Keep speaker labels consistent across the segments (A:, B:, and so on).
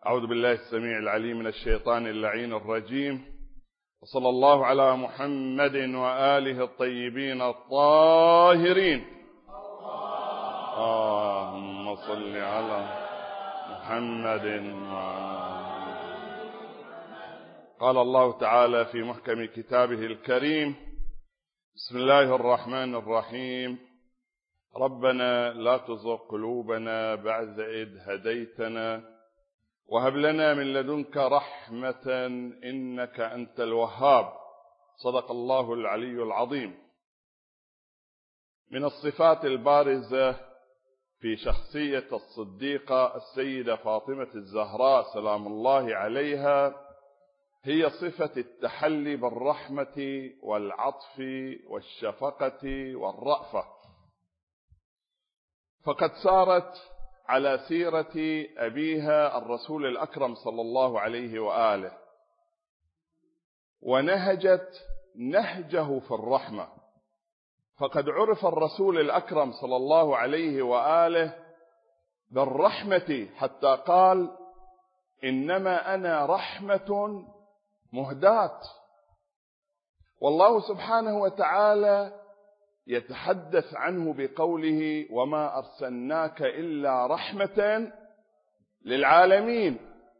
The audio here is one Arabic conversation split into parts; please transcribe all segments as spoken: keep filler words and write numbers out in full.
A: أعوذ بالله السميع العليم من الشيطان اللعين الرجيم، وصلى الله على محمد وآله الطيبين الطاهرين. اللهم صل على محمد وآله. قال الله تعالى في محكم كتابه الكريم: بسم الله الرحمن الرحيم. ربنا لا تزغ قلوبنا بعد إذ هديتنا وهب لنا من لدنك رحمة إنك أنت الوهاب. صدق الله العلي العظيم. من الصفات البارزة في شخصية الصديقة السيدة فاطمة الزهراء سلام الله عليها هي صفة التحلي بالرحمة والعطف والشفقة والرأفة، فقد سارت على سيرة أبيها الرسول الأكرم صلى الله عليه وآله، ونهجت نهجه في الرحمة. فقد عرف الرسول الأكرم صلى الله عليه وآله بالرحمة، حتى قال: إنما أنا رحمة مهداة. والله سبحانه وتعالى يتحدث عنه بقوله: وما أرسلناك إلا رحمة للعالمين.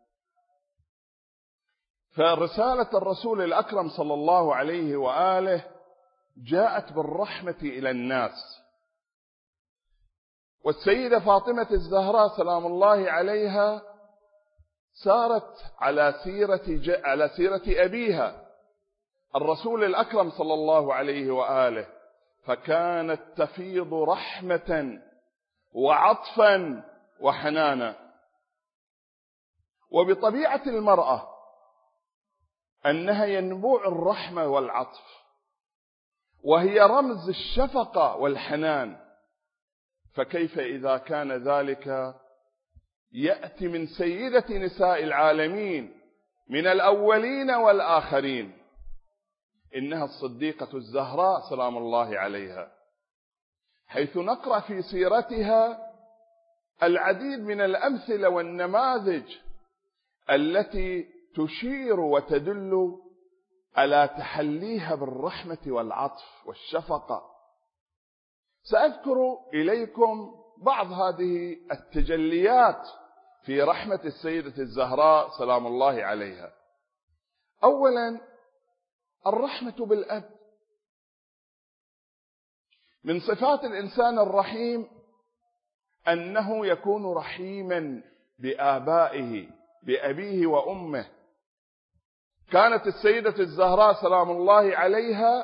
A: فرسالة الرسول الأكرم صلى الله عليه وآله جاءت بالرحمة إلى الناس. والسيدة فاطمة الزهراء سلام الله عليها سارت على سيرة على سيرة أبيها الرسول الأكرم صلى الله عليه وآله، فكانت تفيض رحمة وعطفا وحنانا. وبطبيعة المرأة أنها ينبوع الرحمة والعطف، وهي رمز الشفقة والحنان، فكيف إذا كان ذلك يأتي من سيدة نساء العالمين من الأولين والآخرين، إنها الصديقة الزهراء سلام الله عليها، حيث نقرأ في سيرتها العديد من الأمثلة والنماذج التي تشير وتدل على تحليها بالرحمة والعطف والشفقة. سأذكر إليكم بعض هذه التجليات في رحمة السيدة الزهراء سلام الله عليها. أولا، الرحمة بالأب. من صفات الإنسان الرحيم أنه يكون رحيما بآبائه، بأبيه وأمه. كانت السيدة الزهراء سلام الله عليها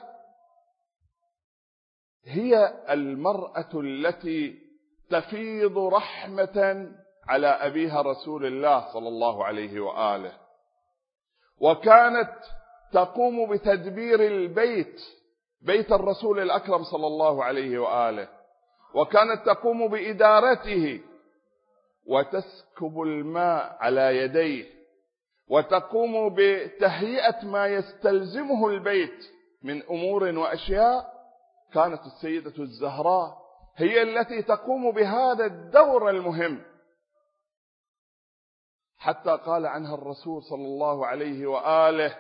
A: هي المرأة التي تفيض رحمة على أبيها رسول الله صلى الله عليه وآله، وكانت تقوم بتدبير البيت، بيت الرسول الأكرم صلى الله عليه وآله، وكانت تقوم بإدارته، وتسكب الماء على يديه، وتقوم بتهيئة ما يستلزمه البيت من أمور وأشياء. كانت السيدة الزهراء هي التي تقوم بهذا الدور المهم، حتى قال عنها الرسول صلى الله عليه وآله: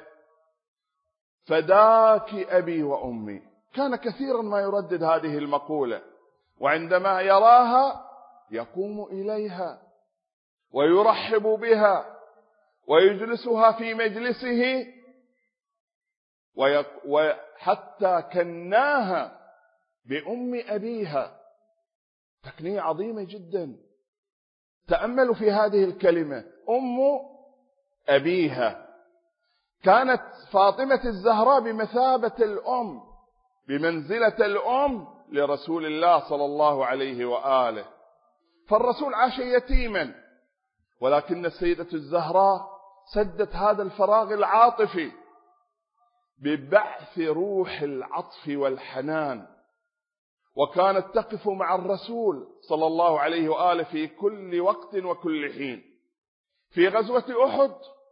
A: فداك أبي وأمي. كان كثيرا ما يردد هذه المقولة، وعندما يراها يقوم إليها ويرحب بها ويجلسها في مجلسه، وحتى كناها بأم أبيها، تكنية عظيمة جدا. تأملوا في هذه الكلمة، أم أبيها. كانت فاطمة الزهراء بمثابة الأم، بمنزلة الأم لرسول الله صلى الله عليه وآله. فالرسول عاش يتيما، ولكن السيدة الزهراء سدت هذا الفراغ العاطفي ببعث روح العطف والحنان، وكانت تقف مع الرسول صلى الله عليه وآله في كل وقت وكل حين. في غزوة أحد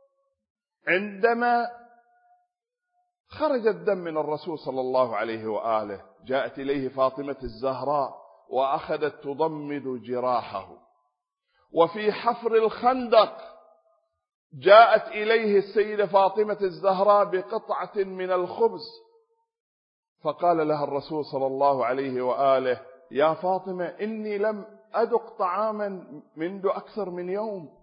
A: عندما خرج الدم من الرسول صلى الله عليه وآله، جاءت إليه فاطمة الزهراء وأخذت تضمد جراحه. وفي حفر الخندق جاءت إليه السيدة فاطمة الزهراء بقطعة من الخبز، فقال لها الرسول صلى الله عليه وآله: يا فاطمة، إني لم أذق طعاما منذ أكثر من يوم.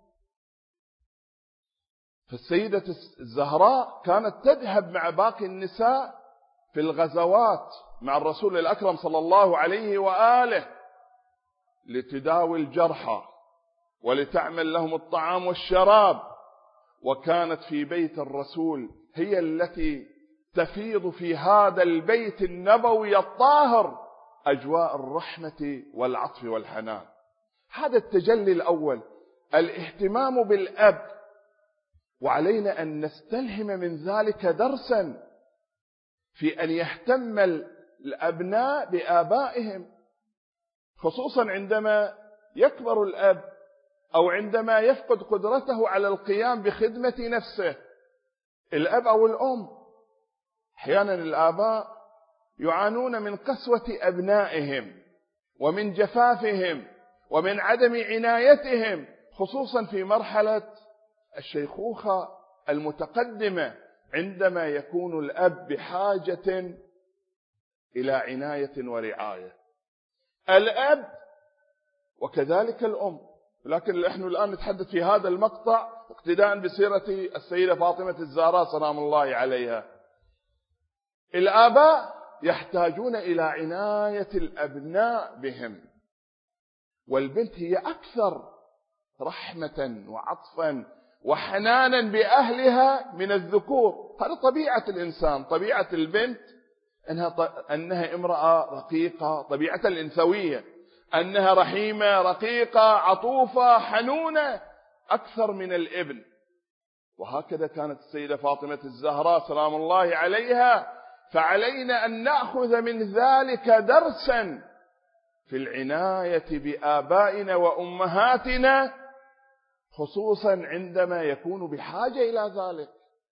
A: فالسيدة الزهراء كانت تذهب مع باقي النساء في الغزوات مع الرسول الأكرم صلى الله عليه وآله لتداوي الجرحى ولتعمل لهم الطعام والشراب، وكانت في بيت الرسول هي التي تفيض في هذا البيت النبوي الطاهر أجواء الرحمة والعطف والحنان. هذا التجلي الأول، الاهتمام بالأب، وعلينا أن نستلهم من ذلك درسا في أن يهتم الأبناء بآبائهم، خصوصا عندما يكبر الأب أو عندما يفقد قدرته على القيام بخدمة نفسه. الأب أو الأم، أحيانا الآباء يعانون من قسوة أبنائهم ومن جفافهم ومن عدم عنايتهم، خصوصا في مرحلة الشيخوخة المتقدمة، عندما يكون الأب بحاجة إلى عناية ورعاية. الأب وكذلك الأم، لكن نحن الآن نتحدث في هذا المقطع اقتداء بسيرة السيدة فاطمة الزهراء سلام الله عليها. الآباء يحتاجون إلى عناية الأبناء بهم، والبنت هي أكثر رحمة وعطفا وحنانا بأهلها من الذكور. هذا طبيعة الإنسان، طبيعة البنت أنها, أنها امرأة رقيقة، طبيعة الإنثوية أنها رحيمة رقيقة عطوفة حنونة أكثر من الابن. وهكذا كانت السيدة فاطمة الزهراء سلام الله عليها، فعلينا أن نأخذ من ذلك درسا في العناية بآبائنا وأمهاتنا، خصوصا عندما يكون بحاجة إلى ذلك.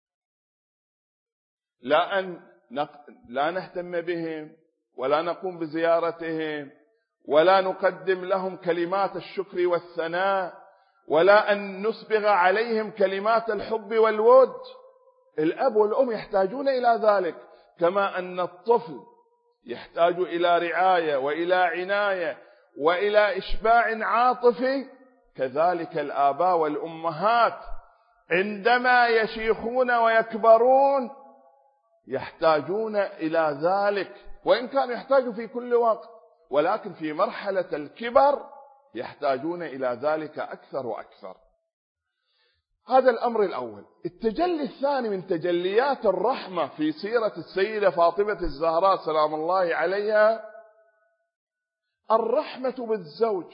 A: لا أن لا نهتم بهم ولا نقوم بزيارتهم ولا نقدم لهم كلمات الشكر والثناء ولا أن نسبغ عليهم كلمات الحب والود. الأب والأم يحتاجون إلى ذلك، كما أن الطفل يحتاج إلى رعاية وإلى عناية وإلى إشباع عاطفي، كذلك الآباء والأمهات عندما يشيخون ويكبرون يحتاجون إلى ذلك، وإن كانوا يحتاجوا في كل وقت، ولكن في مرحلة الكبر يحتاجون إلى ذلك أكثر وأكثر. هذا الأمر الأول. التجلي الثاني من تجليات الرحمة في سيرة السيدة فاطمة الزهراء سلام الله عليها الرحمة بالزوج.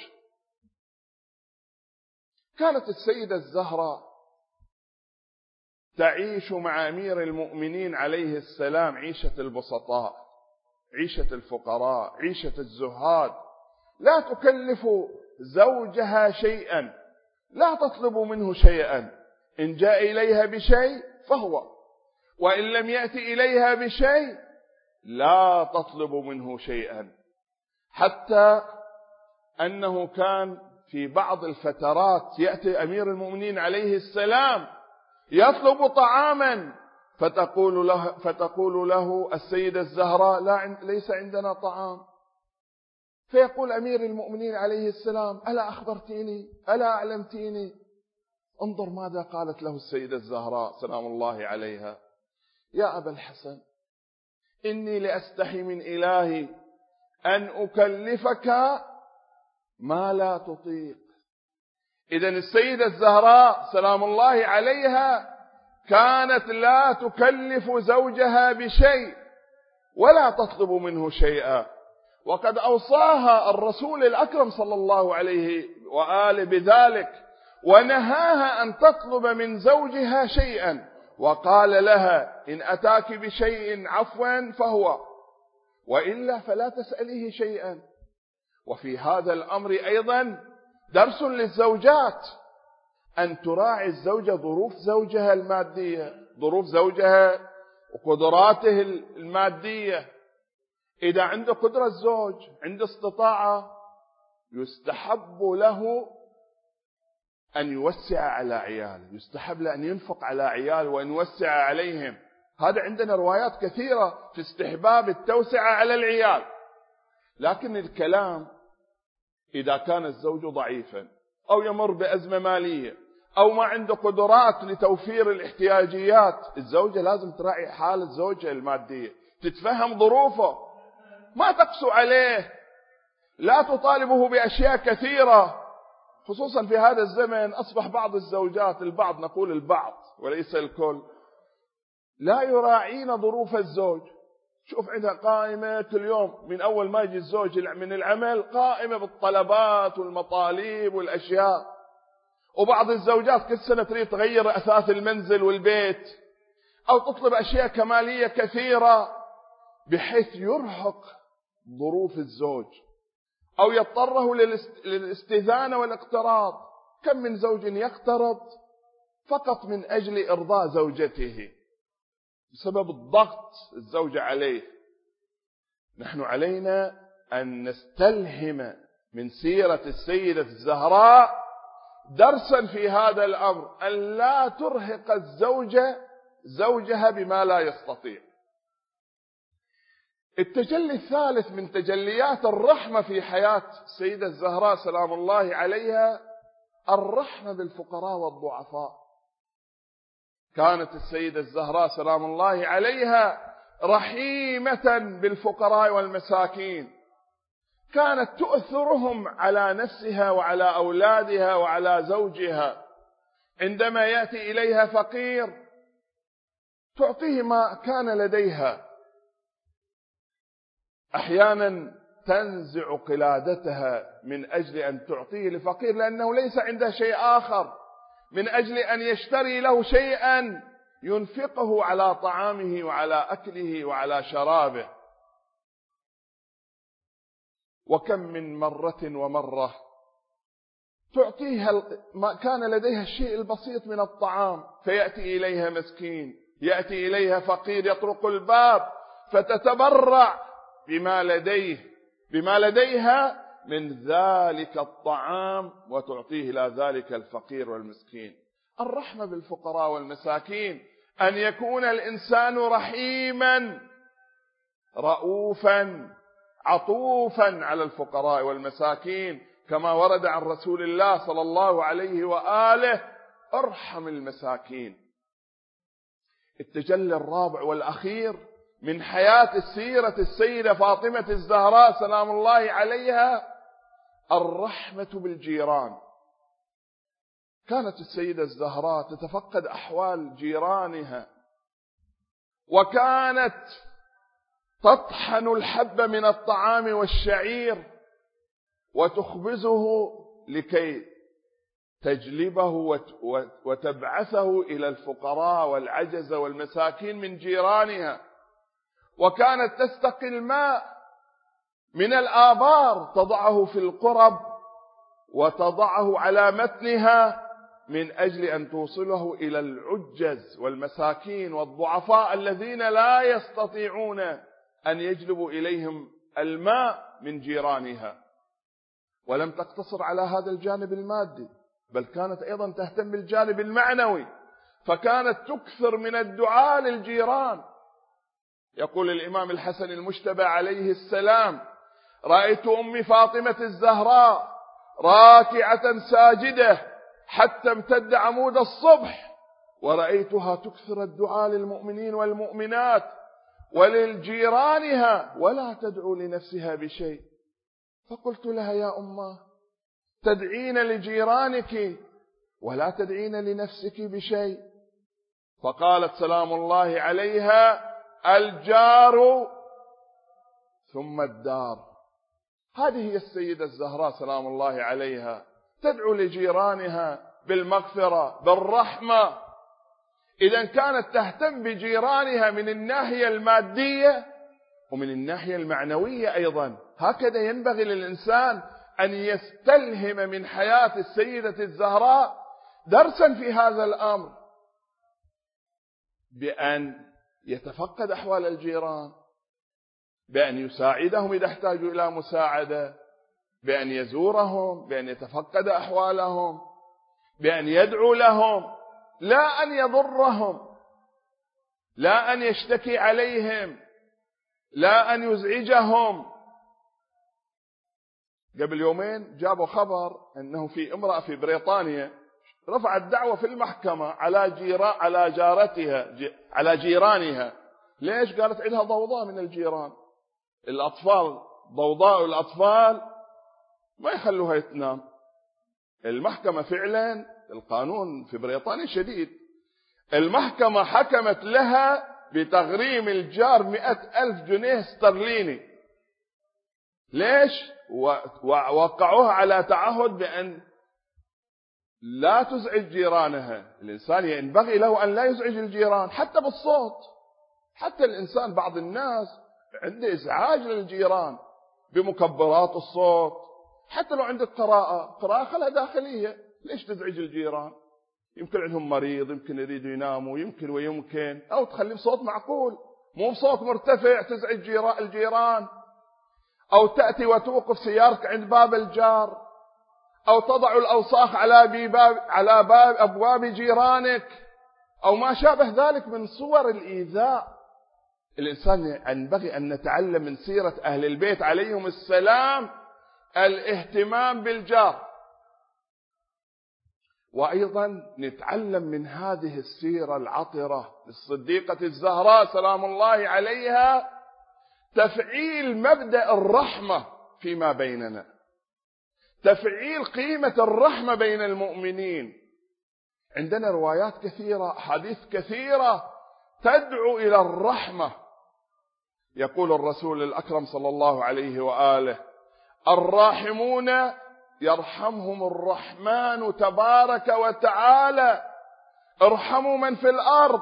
A: كانت السيدة الزهراء تعيش مع أمير المؤمنين عليه السلام عيشة البسطاء، عيشة الفقراء، عيشة الزهاد، لا تكلف زوجها شيئا، لا تطلب منه شيئا، إن جاء إليها بشيء فهو، وإن لم يأتي إليها بشيء لا تطلب منه شيئا. حتى أنه كان في بعض الفترات يأتي أمير المؤمنين عليه السلام يطلب طعاما، فتقول له, فتقول له السيدة الزهراء: لا، ليس عندنا طعام. فيقول أمير المؤمنين عليه السلام: ألا أخبرتيني؟ ألا أعلمتيني؟ انظر ماذا قالت له السيدة الزهراء سلام الله عليها: يا أبا الحسن، إني لأستحي من إلهي أن أكلفك ما لا تطيق. إذن السيدة الزهراء سلام الله عليها كانت لا تكلف زوجها بشيء ولا تطلب منه شيئا، وقد أوصاها الرسول الأكرم صلى الله عليه وآله بذلك، ونهاها أن تطلب من زوجها شيئا، وقال لها: إن أتاك بشيء عفوا فهو، وإلا فلا تسأليه شيئا. وفي هذا الأمر أيضا درس للزوجات، أن تراعي الزوجة ظروف زوجها المادية، ظروف زوجها وقدراته المادية. إذا عنده قدرة الزوج، عنده استطاعة، يستحب له أن يوسع على عياله، يستحب له أن ينفق على عياله وأن يوسع عليهم. هذا عندنا روايات كثيرة في استحباب التوسعة على العيال. لكن الكلام إذا كان الزوج ضعيفا أو يمر بأزمة مالية أو ما عنده قدرات لتوفير الاحتياجيات، الزوجة لازم تراعي حال الزوجة المادية، تتفهم ظروفه، ما تقسو عليه، لا تطالبه بأشياء كثيرة. خصوصا في هذا الزمن أصبح بعض الزوجات، البعض، نقول البعض وليس الكل، لا يراعين ظروف الزوج. شوف عندها قائمة كل يوم من أول ما يجي الزوج من العمل، قائمة بالطلبات والمطالب والأشياء. وبعض الزوجات كل سنة تريد تغير أثاث المنزل والبيت، أو تطلب أشياء كمالية كثيرة بحيث يرهق ظروف الزوج أو يضطره للاستئذان والاقتراض. كم من زوج يقترض فقط من أجل إرضاء زوجته بسبب الضغط الزوجة عليه. نحن علينا أن نستلهم من سيرة السيدة الزهراء درسا في هذا الأمر، أن لا ترهق الزوجة زوجها بما لا يستطيع. التجلي الثالث من تجليات الرحمة في حياة السيدة الزهراء سلام الله عليها الرحمة بالفقراء والضعفاء. كانت السيدة الزهراء سلام الله عليها رحيمة بالفقراء والمساكين، كانت تؤثرهم على نفسها وعلى أولادها وعلى زوجها. عندما يأتي إليها فقير تعطيه ما كان لديها، أحيانا تنزع قلادتها من أجل أن تعطيه لفقير لأنه ليس عنده شيء آخر، من أجل أن يشتري له شيئا ينفقه على طعامه وعلى أكله وعلى شرابه. وكم من مرة ومرة تعطيها ما كان لديها الشيء البسيط من الطعام، فيأتي إليها مسكين، يأتي إليها فقير يطرق الباب فتتبرع بما لديه بما لديها من ذلك الطعام وتعطيه إلى ذلك الفقير والمسكين. الرحمة بالفقراء والمساكين، أن يكون الإنسان رحيما رؤوفا عطوفا على الفقراء والمساكين، كما ورد عن رسول الله صلى الله عليه وآله: ارحم المساكين. التجلي الرابع والأخير من حياة السيرة السيدة فاطمة الزهراء سلام الله عليها الرحمة بالجيران. كانت السيدة الزهراء تتفقد أحوال جيرانها، وكانت تطحن الحب من الطعام والشعير وتخبزه لكي تجلبه وتبعثه إلى الفقراء والعجزة والمساكين من جيرانها. وكانت تستقي الماء من الآبار تضعه في القرب وتضعه على متنها من أجل أن توصله إلى العجز والمساكين والضعفاء الذين لا يستطيعون أن يجلبوا إليهم الماء من جيرانها. ولم تقتصر على هذا الجانب المادي، بل كانت أيضا تهتم بالجانب المعنوي، فكانت تكثر من الدعاء للجيران. يقول الإمام الحسن المجتبى عليه السلام: رأيت أمي فاطمة الزهراء راكعة ساجدة حتى امتد عمود الصبح، ورأيتها تكثر الدعاء للمؤمنين والمؤمنات وللجيرانها ولا تدعو لنفسها بشيء. فقلت لها: يا أمه، تدعين لجيرانك ولا تدعين لنفسك بشيء. فقالت سلام الله عليها: الجار ثم الدار. هذه هي السيدة الزهراء سلام الله عليها، تدعو لجيرانها بالمغفرة بالرحمة. إذا كانت تهتم بجيرانها من الناحية المادية ومن الناحية المعنوية أيضا. هكذا ينبغي للإنسان أن يستلهم من حياة السيدة الزهراء درسا في هذا الأمر، بأن يتفقد أحوال الجيران، بأن يساعدهم إذا احتاجوا إلى مساعدة، بأن يزورهم، بأن يتفقد أحوالهم، بأن يدعو لهم، لا أن يضرهم، لا أن يشتكي عليهم، لا أن يزعجهم. قبل يومين جابوا خبر أنه في امرأة في بريطانيا رفعت دعوة في المحكمة على جيران على جارتها جي على جيرانها. ليش؟ قالت عندها ضوضاء من الجيران، الأطفال ضوضاء الأطفال ما يخلوها تنام. المحكمة فعلا القانون في بريطانيا شديد، المحكمة حكمت لها بتغريم الجار مئة ألف جنيه استرليني. ليش؟ ووقعوها على تعهد بأن لا تزعج جيرانها. الإنسان ينبغي له أن لا يزعج الجيران حتى بالصوت. حتى الإنسان بعض الناس عنده إزعاج للجيران بمكبرات الصوت. حتى لو عندك قراءة قراءة خلها داخلية، ليش تزعج الجيران؟ يمكن عندهم مريض، يمكن يريدوا يناموا، يمكن ويمكن، أو تخليه بصوت معقول مو بصوت مرتفع تزعج الجيران. أو تأتي وتوقف سيارتك عند باب الجار، أو تضع الأوساخ على باب على باب أبواب جيرانك، أو ما شابه ذلك من صور الإيذاء. الإنسان ينبغي أن نتعلم من سيرة أهل البيت عليهم السلام الاهتمام بالجار، وأيضا نتعلم من هذه السيرة العطرة للصديقة الزهراء سلام الله عليها تفعيل مبدأ الرحمة فيما بيننا، تفعيل قيمة الرحمة بين المؤمنين. عندنا روايات كثيرة، حديث كثيرة تدعو إلى الرحمة. يقول الرسول الأكرم صلى الله عليه وآله: الراحمون يرحمهم الرحمن تبارك وتعالى، ارحموا من في الأرض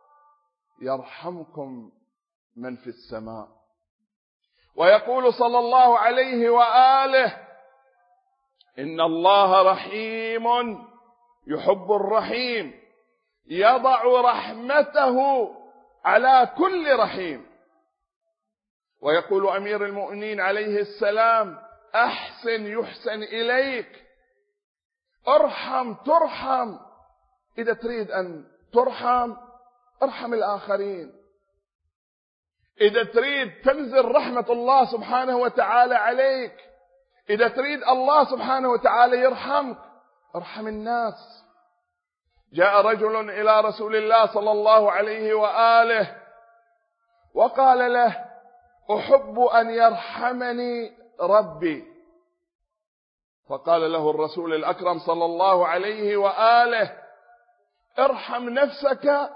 A: يرحمكم من في السماء. ويقول صلى الله عليه وآله: إن الله رحيم يحب الرحيم، يضع رحمته على كل رحيم. ويقول أمير المؤمنين عليه السلام: أحسن يحسن إليك، ارحم ترحم. إذا تريد أن ترحم ارحم الآخرين، إذا تريد تنزل رحمة الله سبحانه وتعالى عليك، إذا تريد الله سبحانه وتعالى يرحمك ارحم الناس. جاء رجل إلى رسول الله صلى الله عليه وآله وقال له: أحب أن يرحمني ربي. فقال له الرسول الأكرم صلى الله عليه وآله: ارحم نفسك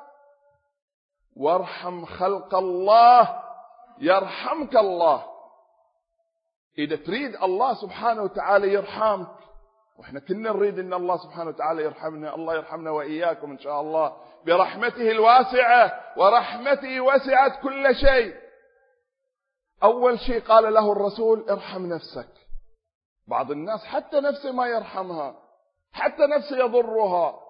A: وارحم خلق الله يرحمك الله. إذا تريد الله سبحانه وتعالى يرحمك، وإحنا كنا نريد أن الله سبحانه وتعالى يرحمنا، الله يرحمنا وإياكم إن شاء الله برحمته الواسعة، ورحمته وسعت كل شيء. أول شيء قال له الرسول: ارحم نفسك. بعض الناس حتى نفسه ما يرحمها، حتى نفسه يضرها.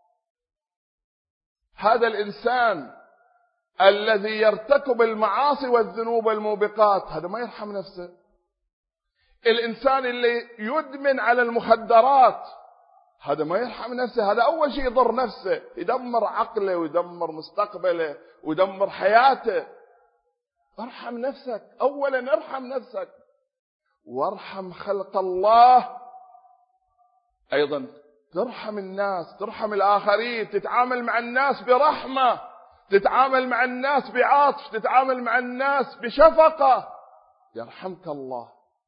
A: هذا الإنسان الذي يرتكب المعاصي والذنوب والموبقات هذا ما يرحم نفسه. الإنسان اللي يدمن على المخدرات هذا ما يرحم نفسه، هذا أول شيء يضر نفسه، يدمر عقله ويدمر مستقبله ويدمر حياته. ارحم نفسك أولا، ارحم نفسك وارحم خلق الله. أيضا ترحم الناس، ترحم الآخرين، تتعامل مع الناس برحمة، تتعامل مع الناس بعطف، تتعامل مع الناس بشفقة، يرحمك الله.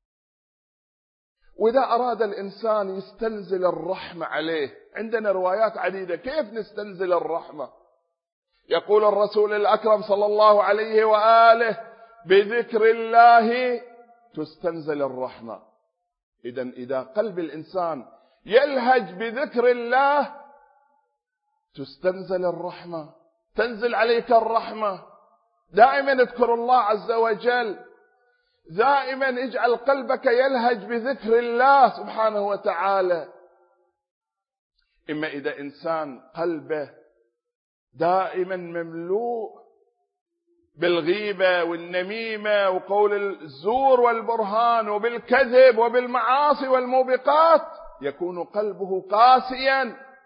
A: وإذا أراد الإنسان يستنزل الرحمة عليه، عندنا روايات عديدة كيف نستنزل الرحمة. يقول الرسول الأكرم صلى الله عليه وآله: بذكر الله تستنزل الرحمة. إذا إذا قلب الإنسان يلهج بذكر الله تستنزل الرحمة، تنزل عليك الرحمة. دائما اذكر الله عز وجل، دائما اجعل قلبك يلهج بذكر الله سبحانه وتعالى. إما إذا إنسان قلبه دائما مملوء بالغيبة والنميمة وقول الزور والبرهان وبالكذب وبالمعاصي والموبقات، يكون قلبه قاسيا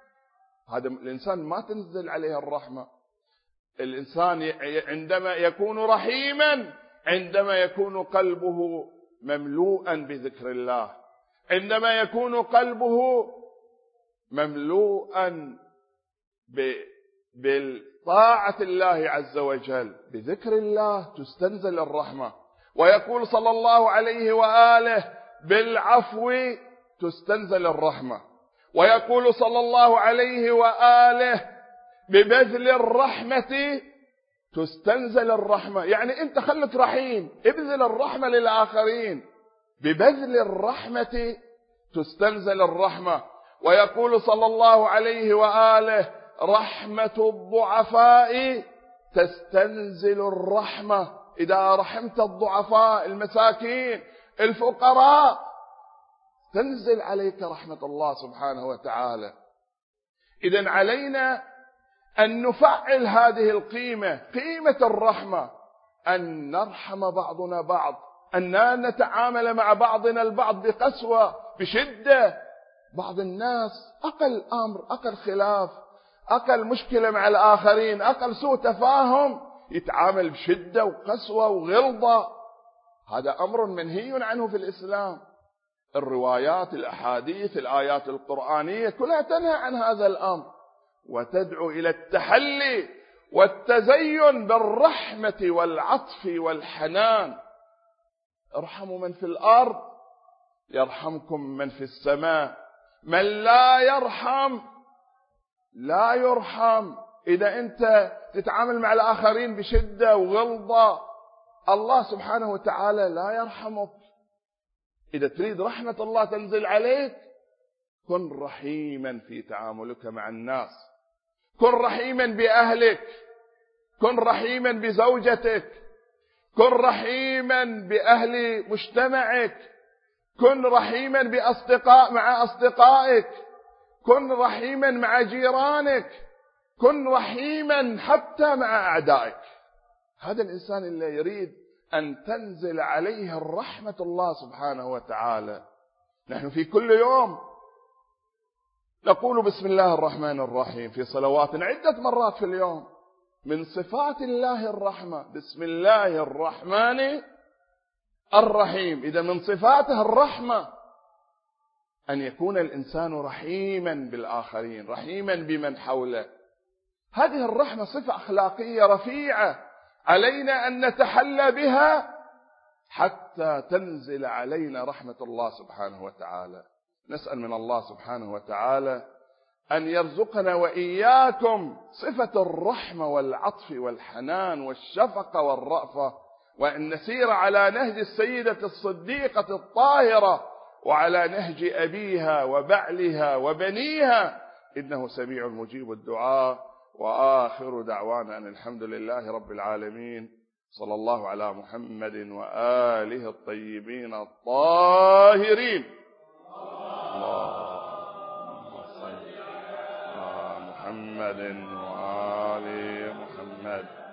A: هذا الإنسان ما تنزل عليه الرحمة. الإنسان عندما يكون رحيما عندما يكون قلبه مملوءا بذكر الله، عندما يكون قلبه مملوءا بالطاعة الله عز وجل، بذكر الله تستنزل الرحمة. ويقول صلى الله عليه وآله بالعفو تستنزل الرحمة. ويقول صلى الله عليه وآله ببذل الرحمة تستنزل الرحمة. يعني أنت خلك رحيم، ابذل الرحمة للآخرين، ببذل الرحمة تستنزل الرحمة. ويقول صلى الله عليه وآله رحمة الضعفاء تستنزل الرحمة. إذا رحمت الضعفاء المساكين الفقراء تنزل عليك رحمة الله سبحانه وتعالى. إذن علينا أن نفعل هذه القيمة، قيمة الرحمة، أن نرحم بعضنا بعض، أن نتعامل مع بعضنا البعض بقسوة بشدة. بعض الناس أقل أمر، أقل خلاف، أقل مشكلة مع الآخرين، أقل سوء تفاهم يتعامل بشدة وقسوة وغلظة. هذا أمر منهي عنه في الإسلام. الروايات، الأحاديث، الآيات القرآنية كلها تنهى عن هذا الأمر وتدعو إلى التحلي والتزين بالرحمة والعطف والحنان. ارحموا من في الأرض يرحمكم من في السماء. من لا يرحم لا يرحم. إذا أنت تتعامل مع الآخرين بشدة وغلظة الله سبحانه وتعالى لا يرحمك. إذا تريد رحمة الله تنزل عليك كن رحيما في تعاملك مع الناس، كن رحيما بأهلك، كن رحيما بزوجتك، كن رحيما بأهل مجتمعك، كن رحيما بأصدقاء مع أصدقائك، كن رحيما مع جيرانك، كن رحيما حتى مع أعدائك. هذا الإنسان اللي يريد أن تنزل عليه الرحمة الله سبحانه وتعالى. نحن في كل يوم نقول بسم الله الرحمن الرحيم في صلواتنا عدة مرات في اليوم. من صفات الله الرحمة، بسم الله الرحمن الرحيم. إذا من صفاته الرحمة أن يكون الإنسان رحيما بالآخرين، رحيما بمن حوله. هذه الرحمة صفة أخلاقية رفيعة علينا أن نتحلى بها حتى تنزل علينا رحمة الله سبحانه وتعالى. نسأل من الله سبحانه وتعالى أن يرزقنا وإياكم صفة الرحمة والعطف والحنان والشفقة والرأفة، وأن نسير على نهج السيدة الصديقة الطاهرة وعلى نهج أبيها وبعلها وبنيها، إنه سميع مجيب الدعاء. وآخر دعوانا أن الحمد لله رب العالمين. صلى الله على محمد وآله الطيبين الطاهرين. اللهم صل على محمد وآل محمد.